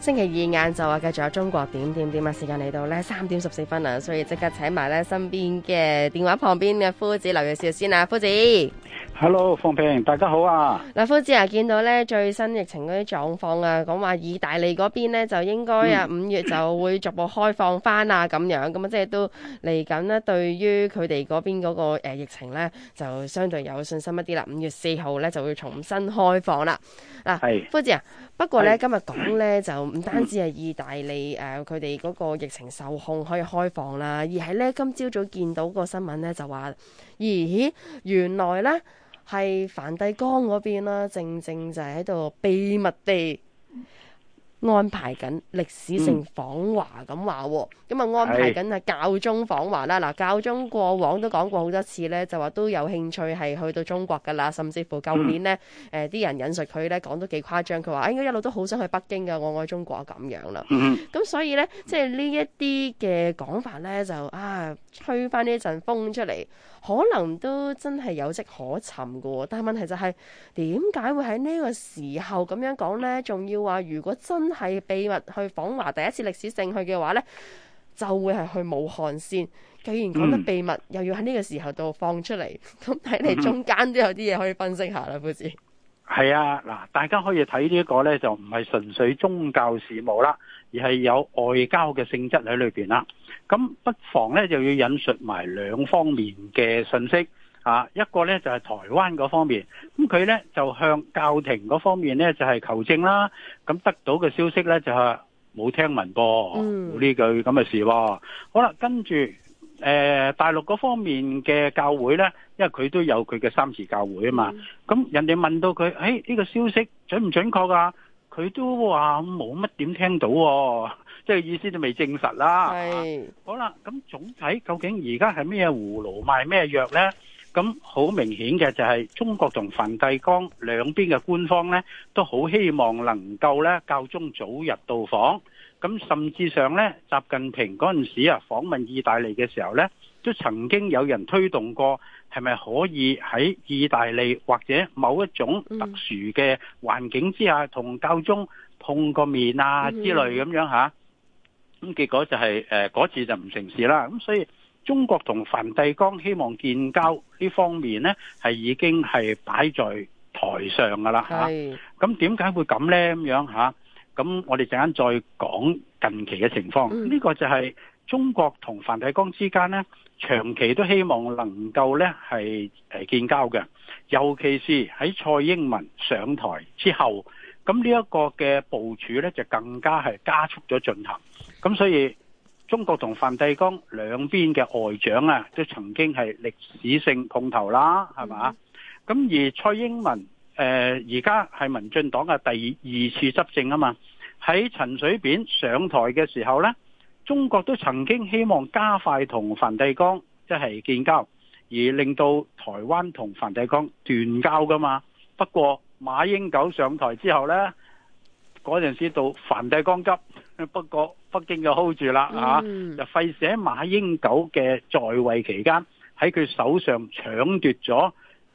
星期二晏晝啊，繼續有中國點點點啊，時間嚟到呢3點14分啊，所以即刻請埋呢身邊嘅電話旁邊嘅夫子劉銳紹先啊，夫子。 Hello， 鳳平，大家好啊！ 嗱，夫子啊，見到呢最新疫情嗰啲狀況啊，講話意大利嗰邊呢就應該5月就會逐步開放翻啊，咁樣咁啊，即係都嚟緊呢，對於佢哋嗰邊嗰個疫情呢，就相對有信心一啲啦。5月4號呢就會重新開放啦。嗱，夫子啊，不過呢今日講呢就唔單止係意大利佢哋嗰個疫情受控可以開放啦，而係呢今朝早見到個新聞呢就話，咦，原來呢係梵蒂岡嗰邊啦，正正就係喺度秘密地安排緊歷史性訪華咁話喎，咁啊安排緊係教宗訪華啦。嗱，教宗過往都講過好多次咧，就話都有興趣係去到中國噶啦，甚至乎舊年呢啲人引述佢咧講都幾誇張，佢話應該一路都好想去北京噶，我愛中國咁樣啦。咁所以咧，即係呢一啲嘅講法咧，就吹翻呢一陣風出嚟，可能都真係有跡可尋噶。但係問題就係點解會喺呢個時候咁樣講咧？仲要話如果真係秘密去訪華，第一次歷史性去嘅話呢，就會係去武漢先。既然講得秘密，又要喺呢個時候度放出嚟，咁睇嚟中間都有啲嘢可以分析下啦，夫子。 係啊，嗱，大家可以睇呢個呢，就唔係純粹宗教事務啦，而係有外交嘅性質喺裏邊啦。咁不妨呢，就要引述埋兩方面嘅信息。一個呢就係台灣嗰方面，咁佢呢就向教廷嗰方面呢就係求證啦，咁得到嘅消息呢就係冇聽聞噃，冇呢句咁嘅事喎。好啦，跟住大陸嗰方面嘅教會呢，因為佢都有佢嘅三自教會啊嘛，咁人哋問到佢，呢個消息準唔準確㗎？佢都話冇乜點聽到喎，即係意思都未證實啦。好啦，咁總體究竟而家係咩葫蘆賣咩藥呢？咁好明顯嘅就係中國同梵蒂岡兩邊嘅官方呢，都好希望能夠呢教宗早日到訪。咁甚至上呢，習近平嗰陣時訪問意大利嘅時候呢，都曾經有人推動過，係咪可以喺意大利或者某一種特殊嘅環境之下，同教宗碰個面啊之類咁樣嚇。咁結果就係嗰次就唔成事啦。咁所以中國同梵蒂岡希望建交呢方面呢，係已經係擺在台上噶啦嚇。咁點解會咁呢？咁樣嚇？咁我哋陣間再講近期嘅情況。呢個就係中國同梵蒂岡之間呢，長期都希望能夠呢係建交嘅。尤其是喺蔡英文上台之後，咁呢一個嘅部署呢，就更加係加速咗進行。咁所以中國同梵蒂岡兩邊嘅外長都曾經係歷史性碰頭啦，係嘛？咁而蔡英文而家係民進黨嘅第二次執政啊嘛，喺陳水扁上台嘅時候呢，中國都曾經希望加快同梵蒂岡即係建交，而令到台灣同梵蒂岡斷交噶嘛。不過馬英九上台之後呢，嗰陣時到梵蒂岡急，不過北京就 hold 住啦就費事喺馬英九嘅在位期間喺佢手上搶奪咗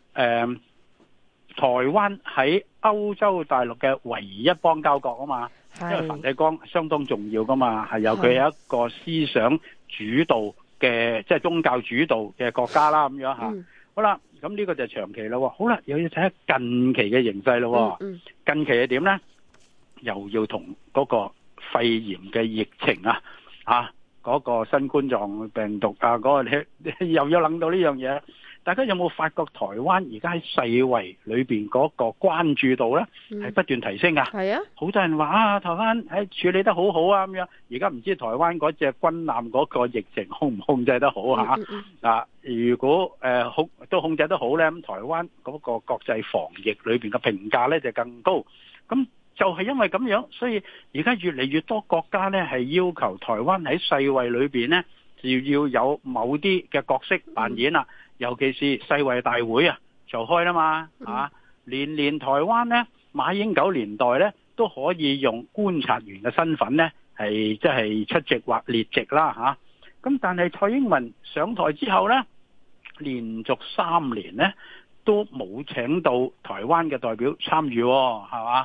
台灣喺歐洲大陸嘅唯一邦交國啊嘛，因為梵蒂岡相當重要噶嘛，係由佢有一個思想主導嘅即係宗教主導嘅國家啦咁樣嚇。好啦，咁呢個就係長期咯。好啦，又要睇下近期嘅形勢咯。近期係點呢？又要同嗰個肺炎嘅疫情嗰個新冠狀病毒嗰個又要諗到呢樣嘢。大家有冇發覺台灣而家喺世衛裏邊嗰個關注度呢係不斷提升㗎？係啊，好多人話台灣處理得好好啊咁樣。而家唔知台灣嗰隻軍艦嗰個疫情控唔控制得好如果都控制得好呢，咁台灣嗰個國際防疫裏邊嘅評價呢就更高。咁就係因為咁樣，所以而家越嚟越多國家呢係要求台灣喺世衛裏邊呢要有某啲嘅角色扮演啦。尤其是世衛大會就開啦嘛年台灣呢，馬英九年代呢都可以用觀察員嘅身份呢係即係出席或列席啦咁但係蔡英文上台之後呢，連續3年呢都冇請到台灣嘅代表參與係嘛？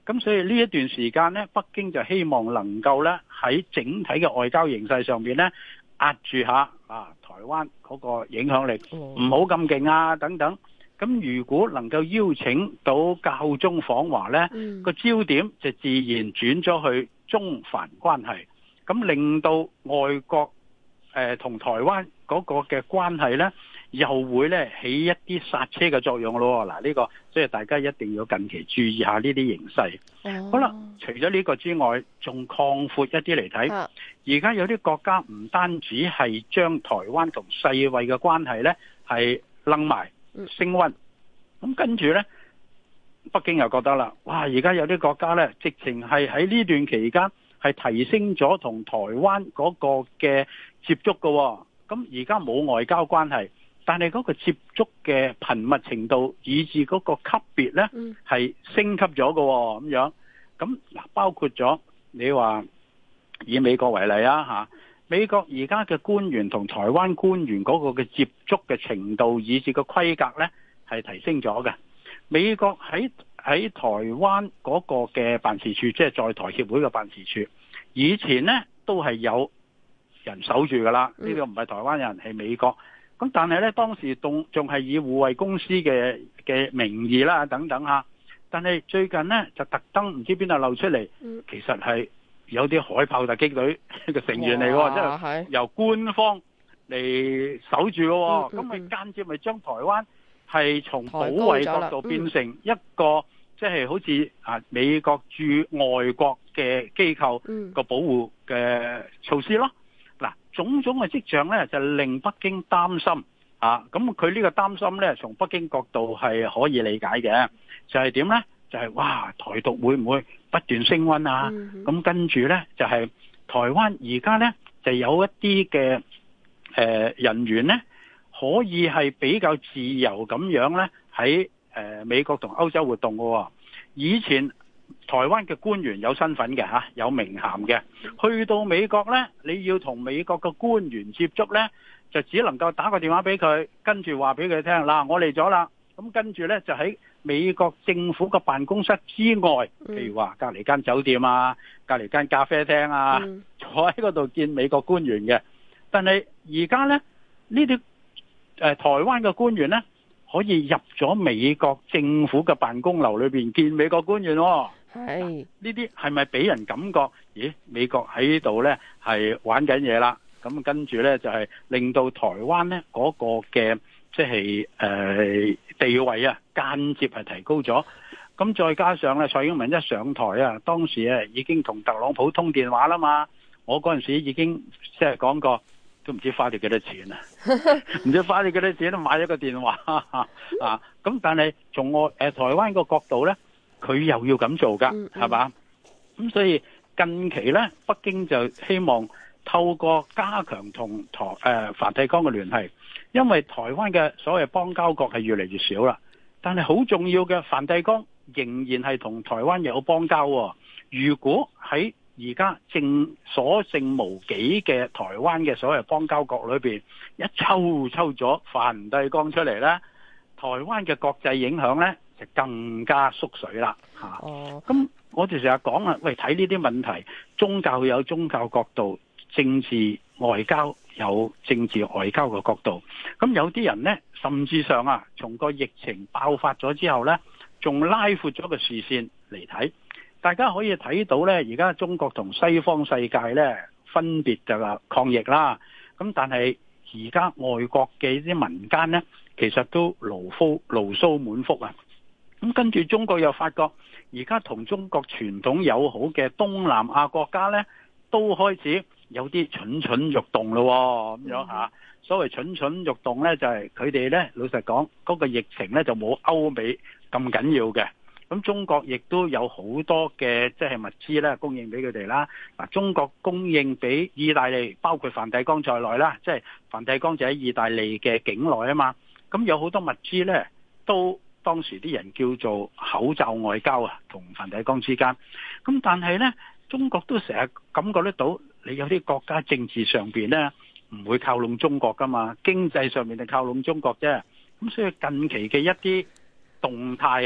咁所以呢一段時間呢，北京就希望能夠呢喺整體嘅外交形勢上邊呢壓住下台灣嗰個影響力，唔好咁勁啊等等。咁如果能夠邀請到教宗訪華呢，個焦點就自然轉咗去中梵關係，咁令到外國同台灣嗰個嘅關係呢，又會呢起一啲剎車嘅作用咯。嗱，呢個所以大家一定要近期注意下呢啲形勢。好啦，除咗呢個之外，仲擴闊一啲嚟睇，而家有啲國家唔單止係將台灣同世衛嘅關係呢係掕埋升溫，咁跟住呢，北京又覺得啦，哇！而家有啲國家呢，直情係喺呢段期間係提升咗同台灣嗰個嘅接觸嘅喎。咁而家冇外交關係，但係嗰個接觸嘅頻密程度，以至嗰個級別呢係升級咗嘅喎。咁樣咁嗱，包括咗你話以美國為例啊，美國而家嘅官員同台灣官員嗰個嘅接觸嘅程度，以至個規格呢係提升咗嘅。美國喺台灣嗰個嘅辦事處，即係在台協會嘅辦事處，以前呢都係有人守住噶啦，呢個唔係台灣人，係美國。咁但係呢，當時仲係以護衛公司嘅名義啦，等等吓。但係最近呢，就特登唔知邊度漏出嚟，其實係有啲海豹突擊隊嘅成員嚟喎，即係由官方嚟守住嘅。咁咪間接咪將台灣係從保衛角度變成一個即係好似美國駐外國嘅機構個保護嘅措施咯。嗱，種種嘅跡象咧就令北京擔心咁佢呢個擔心咧，從北京角度係可以理解嘅，就係點咧？就係哇，台獨會唔會不斷升溫啊？咁跟住咧就係台灣而家咧就有一啲嘅人員咧，可以係比較自由咁樣咧喺美國同歐洲活動嘅。以前台灣嘅官員有身份嘅有名銜嘅，去到美國咧，你要同美國嘅官員接觸咧，就只能夠打個電話俾佢，跟住話俾佢聽嗱，我嚟咗啦。咁跟住咧就喺美國政府嘅辦公室之外，譬如話隔離間酒店啊，隔離間咖啡廳啊，坐喺嗰度見美國官員嘅。但係而家咧呢啲台灣嘅官員咧，可以入咗美國政府嘅辦公樓裏邊見美國官員喎。係呢啲係咪俾人感覺？咦，美國喺呢度咧係玩緊嘢啦。咁跟住咧就係令到台灣咧嗰個嘅即係地位啊，間接係提高咗。咁再加上咧，蔡英文一上台啊，當時啊已經同特朗普通電話啦嘛。我嗰陣時已經即係講過，都唔知花咗幾多錢啊，唔知花咗幾多錢都買咗個電話啊。咁但係從台灣個角度咧，佢又要咁做噶，係嘛？咁所以近期咧，北京就希望透過加強同梵蒂岡嘅聯繫，因為台灣嘅所謂邦交國係越嚟越少啦，但係好重要嘅梵蒂岡仍然係同台灣有邦交喎。如果喺而家所剩無幾嘅台灣嘅所謂邦交國裏邊，一抽咗梵蒂岡出嚟呢，台灣嘅國際影響呢就更加縮水啦嚇。咁我哋成日講啊，喂，睇呢啲問題，宗教有宗教角度，政治外交有政治外交嘅角度。咁有啲人呢，甚至上啊，從個疫情爆發咗之後呢，仲拉闊咗個視線嚟睇。大家可以睇到呢，而家中國同西方世界呢，分別就話抗疫啦。咁但係而家外國嘅啲民間呢，其實都牢騷滿腹啊。咁跟住中國又發覺，而家同中國傳統友好嘅東南亞國家呢，都開始有啲蠢欲動咯，咁樣嚇。所謂蠢欲動呢，就係佢哋呢，老實講，嗰個疫情呢就冇歐美咁緊要嘅。咁中國亦都有好多嘅即係物資咧供應俾佢哋啦。嗱，中國供應俾意大利，包括梵蒂岡在內啦，即係梵蒂岡就喺意大利嘅境內啊嘛。咁有好多物資咧，都當時啲人叫做口罩外交啊，同梵蒂岡之間。咁但係咧，中國都成日感覺得到，你有啲國家政治上邊咧唔會靠攏中國噶嘛，經濟上面就靠攏中國啫。咁所以近期嘅一啲動態啊，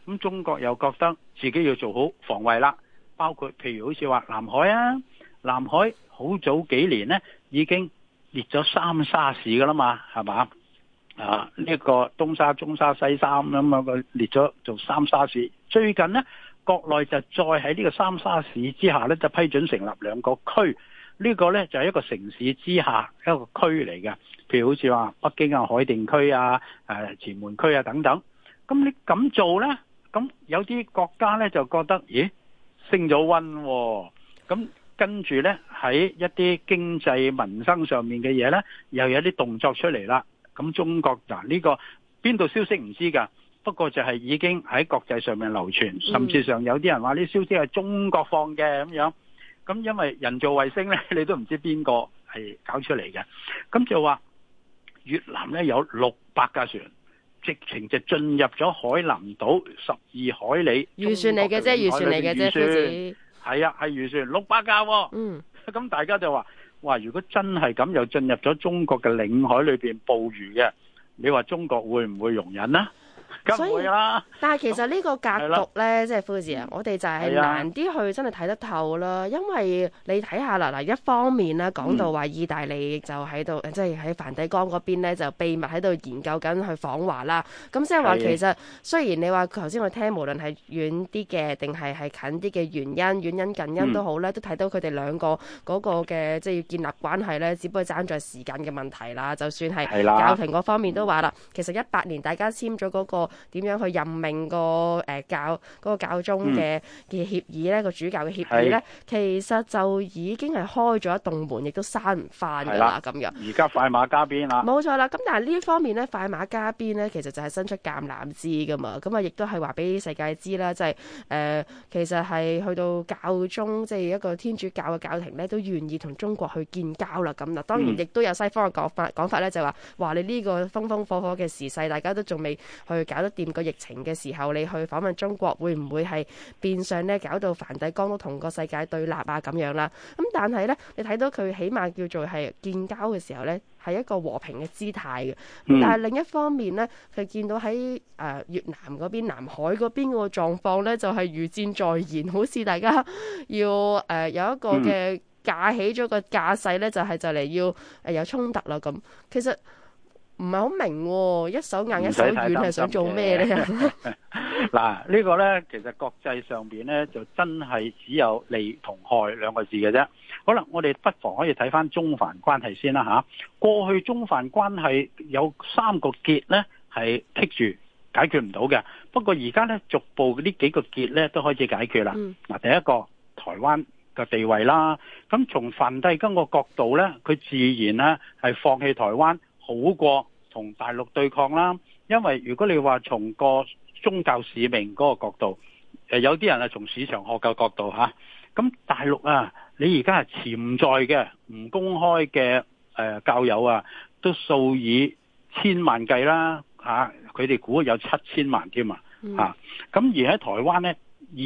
咁中國又覺得自己要做好防衛啦，包括譬如好似話南海啊，南海好早幾年呢已經列咗三沙市噶啦嘛，係嘛？呢個東沙、中沙、西沙咁樣列咗做三沙市。最近呢，國內就再喺呢個三沙市之下呢，就批准成立兩個區。呢個呢，就係一個城市之下一個區嚟嘅，譬如好似話北京啊、海淀區啊、前門區啊等等。咁你咁做呢，咁有啲國家呢，就覺得，咦，升咗溫喎。咁跟住呢，喺一啲經濟民生上面嘅嘢呢，又有啲動作出嚟啦。咁中國嗱，呢個邊度消息唔知㗎，不過就係已經喺國際上面流傳，甚至上有啲人話呢消息係中國放嘅咁樣。咁因為人造衛星咧，你都唔知邊個係搞出嚟嘅。咁就話越南咧有600架船，直情就進入咗海南島12海里。 預算嚟嘅啫，預算嚟嘅啫，夫子。 係啊，係預算600架喎。 嗯。 咁大家就話，哇！如果真係咁又進入咗中國嘅領海裏邊捕魚嘅，你話中國會唔會容忍呢？ 所以，但係其實呢個格局呢，即係夫子啊，我哋就係難啲去真係睇得透啦。因為你睇下啦，嗱，一方面啦，講到話意大利就喺度，即係喺梵蒂岡嗰邊呢，就秘密喺度研究緊去訪華啦。咁即係話其實雖然你話頭先我聽，無論係遠啲嘅定係近啲嘅原因、遠因近因都好咧，都睇到佢哋兩個嗰個嘅即係要建立關係呢，只不過爭在時間嘅問題啦。就算係教廷嗰方面都話啦，其實18年大家簽咗嗰個點樣去任命個教宗嘅協議咧，個主教嘅協議咧，其實就已經係開咗一棟門，亦都閂唔翻㗎啦，咁樣。 而家快馬加鞭啦， 冇錯啦。咁但係呢一方面咧，快馬加鞭咧，其實就係伸出橄欖枝㗎嘛。咁啊，亦都係話俾世界知啦，即係其實係去到教宗，即係一個天主教嘅教廷咧，都願意同中國去建交啦。咁嗱，當然亦都有西方嘅講法咧，就係話你呢個風風火火嘅時勢，大家都仲未去搞得掂個疫情嘅時候，你去訪問中國，會唔會係變相咧搞到梵蒂岡都同個世界對立啊咁樣啦？咁但係咧，你睇到佢起碼叫做係建交嘅時候咧，係一個和平嘅姿態嘅。咁但係另一方面咧，佢見到喺越南嗰邊、南海嗰邊個狀況咧，就係如箭在弦，好似大家要有一個嘅架起咗個架勢咧，就嚟要有衝突啦咁。其實唔係好明喎，一手硬一手軟係想做咩咧？ 嗱，呢個呢，其實國際上邊呢，就真係只有利同害兩個字嘅啫。好啦，我哋不妨可以睇翻中梵關係先啦嚇。過去中梵關係有3個結呢係棘住解決唔到嘅，不過而家呢，逐步呢幾個結呢都開始解決啦。嗱，第一個台灣嘅地位啦，咁從梵蒂岡個角度呢，佢自然呢係放棄台灣好過同大陸對抗啦，因為如果你話從個宗教使命嗰個角度，有啲人係從市場學嘅角度嚇，咁大陸啊，你而家係潛在嘅唔公開嘅教友啊，都數以千萬計啦嚇，佢哋估有7000萬添啊嚇，咁而喺台灣呢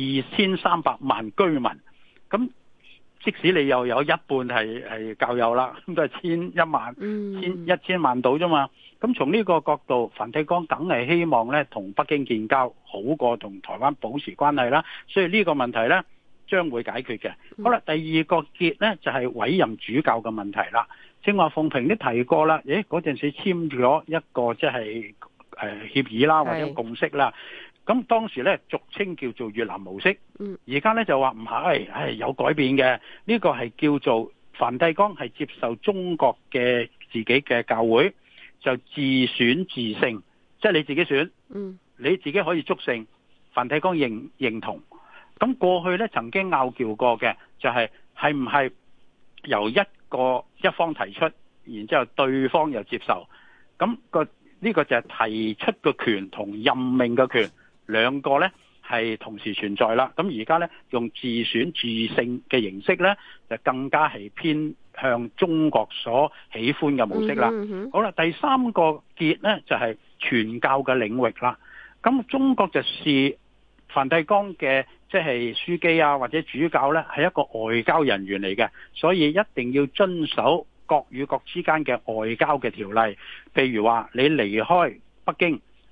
，2300萬居民，咁即使你又有一半係教友啦，咁都係1000萬到啫嘛。咁從呢個角度，梵蒂岡梗係希望咧同北京建交，好過同台灣保持關係啦。所以呢個問題咧將會解決嘅。好啦，第二個結咧就係委任主教嘅問題啦。正話鳳萍都提過啦，嗰陣時簽咗一個即係協議啦，或者共識啦。咁當時咧俗稱叫做越南模式，而家咧就話唔係，有改變嘅。呢個係叫做梵蒂岡係接受中國嘅自己嘅教會，就自選自聖，即係你自己選，你自己可以祝聖，梵蒂岡認同。咁過去咧曾經拗撬過嘅，就係唔係由一方提出，然之後對方又接受。咁呢個就係提出嘅權同任命嘅權。兩個呢係同時存在啦，咁而家呢，用自選自聖嘅形式呢，就更加係偏向中國所喜歡嘅模式啦。好啦，第三個結呢，就係傳教嘅領域啦。咁中國就視梵蒂岡嘅即係樞機啊或者主教呢，係一個外交人員嚟嘅，所以一定要遵守國與國之間嘅外交嘅條例。譬如話你離開北京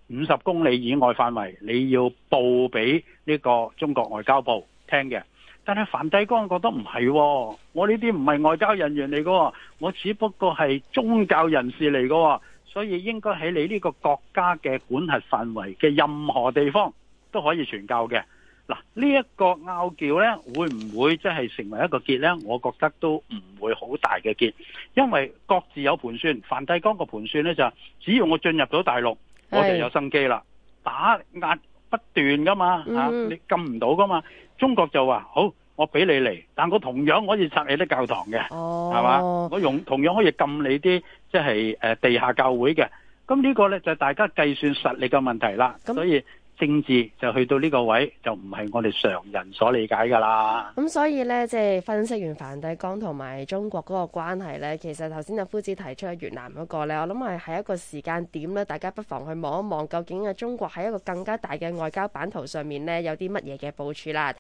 50公里以外範圍，你要報俾呢個中國外交部聽嘅。但係梵蒂岡覺得唔係喎，我呢啲唔係外交人員嚟㗎，我只不過係宗教人士嚟㗎，所以應該喺你呢個國家嘅管轄範圍嘅任何地方都可以傳教嘅。嗱，呢一個拗撬呢，會唔會即係成為一個結呢？我覺得都唔會好大嘅結，因為各自有盤算。梵蒂岡個盤算呢，就只要我進入到大陸，我就有生機啦。打壓不斷噶嘛，你禁唔到噶嘛。中國就話好，我俾你嚟，但我同樣可以拆你啲教堂嘅，係嘛？我同樣可以禁你啲即係地下教會嘅。咁呢個呢，就大家計算實力嘅問題啦。所以政治就去到呢個位，就唔係我哋常人所理解㗎啦。 咁所以呢，即係分析完梵蒂岡同埋中國嗰個關係呢，其實頭先阿夫子提出嘅越南嗰個呢，我諗係一個時間點呢，大家不妨去望一望，究竟中國喺一個更加大嘅外交版圖上面呢，有啲乜嘢嘅部署啦。